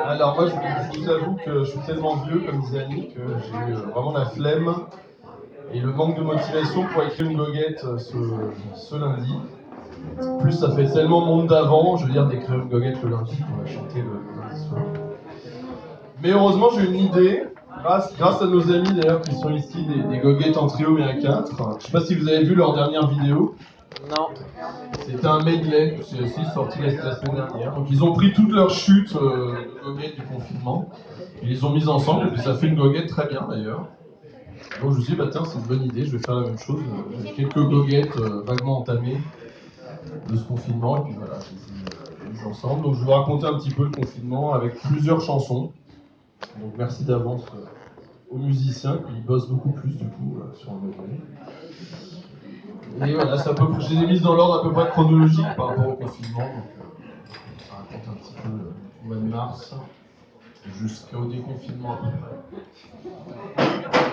Alors moi je vous avoue que je suis tellement vieux comme disait Annie que j'ai eu vraiment la flemme et le manque de motivation pour écrire une goguette ce lundi. En plus ça fait tellement monde d'avant, je veux dire d'écrire une goguette le lundi qu'on va chanter le lundi soir. Mais heureusement j'ai une idée, grâce à nos amis d'ailleurs qui sont ici, des goguettes en trio mais à 4. Je sais pas si vous avez vu leur dernière vidéo. Non. C'était un medley, c'est aussi sorti la semaine dernière. Donc ils ont pris toutes leurs chutes de goguettes du confinement, ils les ont mises ensemble et puis ça fait une goguette très bien d'ailleurs. Donc je me suis dit bah tiens c'est une bonne idée, je vais faire la même chose. J'ai quelques goguettes vaguement entamées de ce confinement et puis voilà, je les ai mises ensemble. Donc je vais vous raconter un petit peu le confinement avec plusieurs chansons. Donc merci d'avance aux musiciens qui bossent beaucoup plus du coup sur un medley. Et voilà, je les ai mises dans l'ordre à peu près chronologique par rapport au confinement. Donc, ça raconte un petit peu le mois de mars jusqu'au déconfinement à peu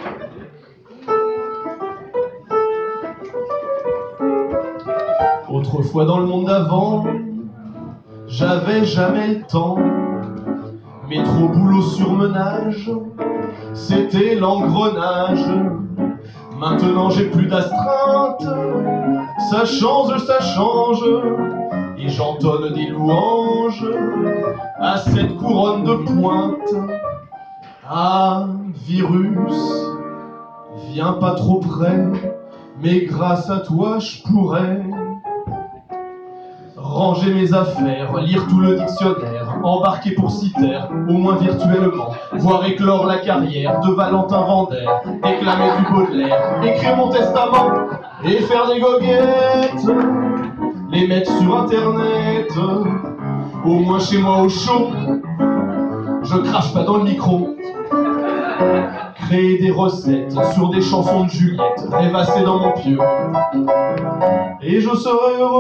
près. Autrefois dans le monde d'avant, j'avais jamais le temps. Métro, boulot, surmenage, c'était l'engrenage. Maintenant j'ai plus d'astreinte, ça change, et j'entonne des louanges à cette couronne de pointe. Ah, virus, viens pas trop près, mais grâce à toi je pourrais ranger mes affaires, lire tout le dictionnaire, embarquer pour Citer, au moins virtuellement, voir éclore la carrière de Valentin Vander, déclamer du Baudelaire, écrire mon testament et faire des goguettes, les mettre sur internet, au moins chez moi au chaud, je crache pas dans le micro. Créer des recettes sur des chansons de Juliette, rêvasser dans mon pieu, et je serai heureux.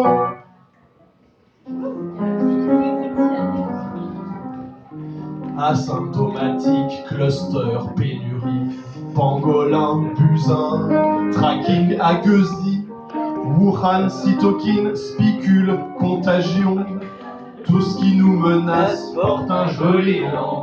Asymptomatique, cluster, pénurie, pangolin, buzin, tracking, agueusie, Wuhan, cytokine, spicule, contagion, tout ce qui nous menace porte un joli nom.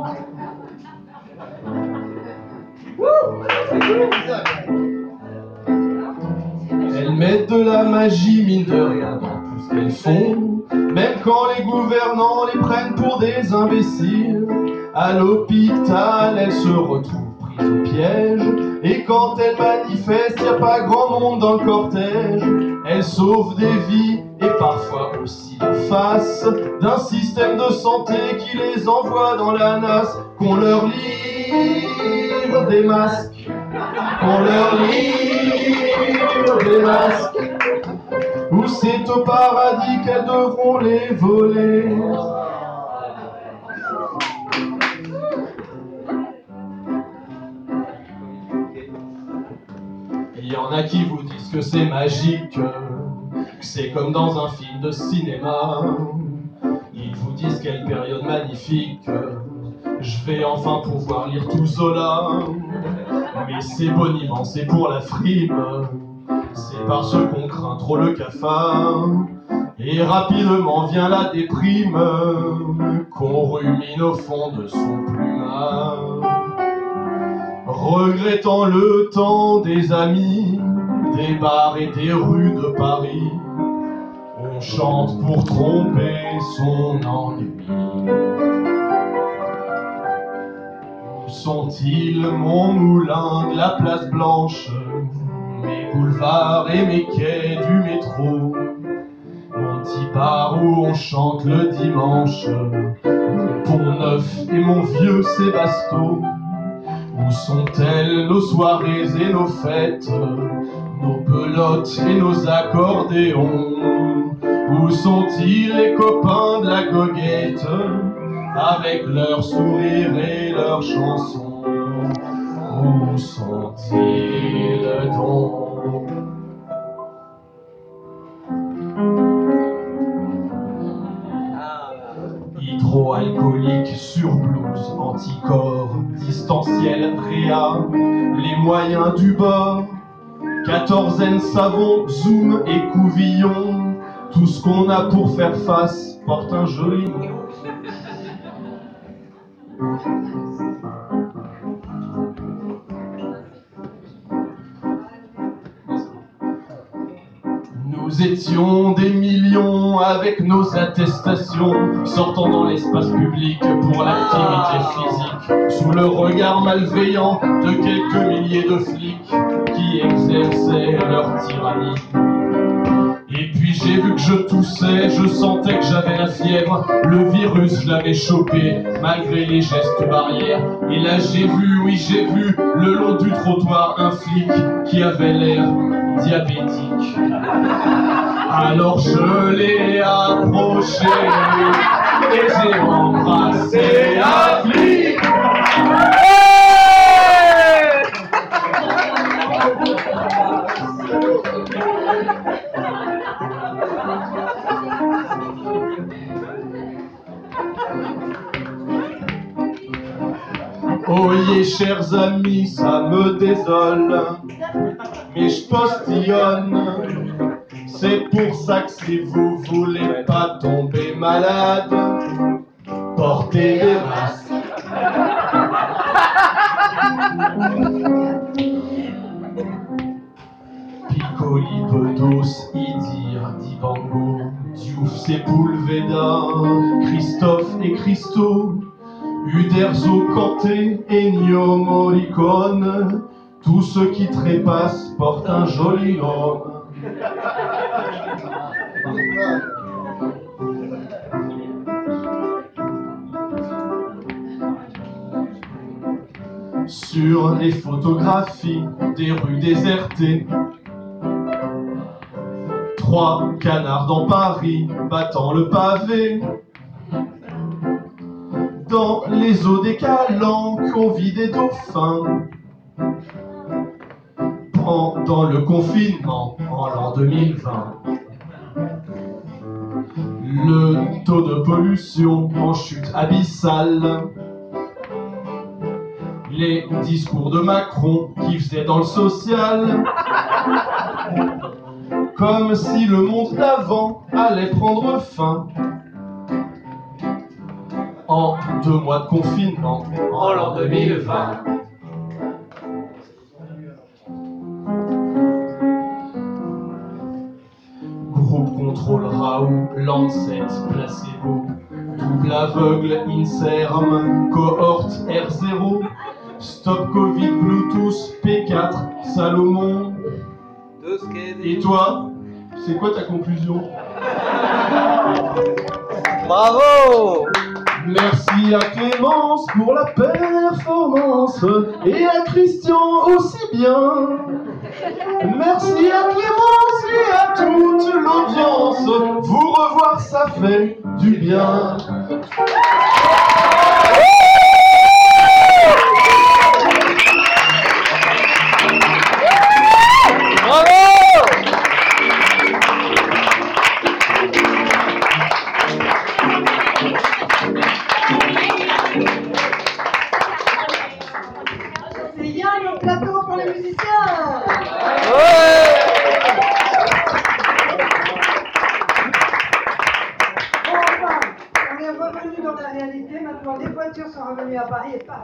Elles mettent de la magie, mine de rien, dans tout ce qu'elles font, même quand les gouvernants les prennent pour des imbéciles. À l'hôpital, elles se retrouvent prises au piège, et quand elles manifestent, y a pas grand monde dans le cortège. Elles sauvent des vies, et parfois aussi la face d'un système de santé qui les envoie dans la nasse. Qu'on leur livre des masques, qu'on leur livre des masques, ou c'est au paradis qu'elles devront les voler. Il y en a qui vous disent que c'est magique, que c'est comme dans un film de cinéma. Ils vous disent quelle période magnifique, je vais enfin pouvoir lire tout Zola. Mais c'est boniment, c'est pour la frime, c'est parce qu'on craint trop le cafard. Et rapidement vient la déprime, qu'on rumine au fond de son plumard. Regrettant le temps des amis, des bars et des rues de Paris, on chante pour tromper son ennui. Où sont-ils mon moulin de la place Blanche, mes boulevards et mes quais du métro, mon petit bar où on chante le dimanche, mon Pont-Neuf et mon vieux Sébasto? Où sont-elles nos soirées et nos fêtes, nos pelotes et nos accordéons? Où sont-ils les copains de la goguette, avec leurs sourires et leurs chansons? Où sont-ils donc? Hydroalcoolique, surblouse, anticorps, distanciel, réa, les moyens du bord, quatorzaine, savon, zoom et couvillon, tout ce qu'on a pour faire face porte un joli nom. Nous étions des millions avec nos attestations, sortant dans l'espace public pour l'activité physique, sous le regard malveillant de quelques milliers de flics qui exerçaient leur tyrannie. Et puis j'ai vu que je toussais, je sentais que j'avais la fièvre, le virus je l'avais chopé malgré les gestes barrières. Et là j'ai vu, oui j'ai vu, le long du trottoir un flic qui avait l'air diabétique. Alors je l'ai approché et j'ai embrassé un flic. Oyez chers amis, ça me désole, mais je postillonne. C'est pour ça que si vous voulez pas tomber malade, portez des masques. Piccoli, Bedos, Idir, Dibango, Diouf, Sepulveda, Christophe et Christo, Uderzo, Kanté, Ennio Morricone, tous ceux qui trépassent portent un joli homme. Sur les photographies des rues désertées, 3 canards dans Paris battant le pavé, dans les eaux des calanques on vit des dauphins. Pendant le confinement en l'an 2020, le taux de pollution en chute abyssale, les discours de Macron qui faisaient dans le social, comme si le monde d'avant allait prendre fin. En 2 mois de confinement en l'an 2020. Groupe contrôle Raoult, Lancet, placebo, double aveugle, Inserm, cohorte R0, stop Covid, Bluetooth, P4, Salomon. Et toi, c'est quoi ta conclusion? Bravo! Merci à Clémence pour la performance et à Christian aussi bien. Merci à Clémence et à toute l'audience. Vous revoir, ça fait du bien. C'est Yann au plateau pour les musiciens. Bon, enfin, on est revenu dans la réalité. Maintenant, les voitures sont revenues à Paris et pas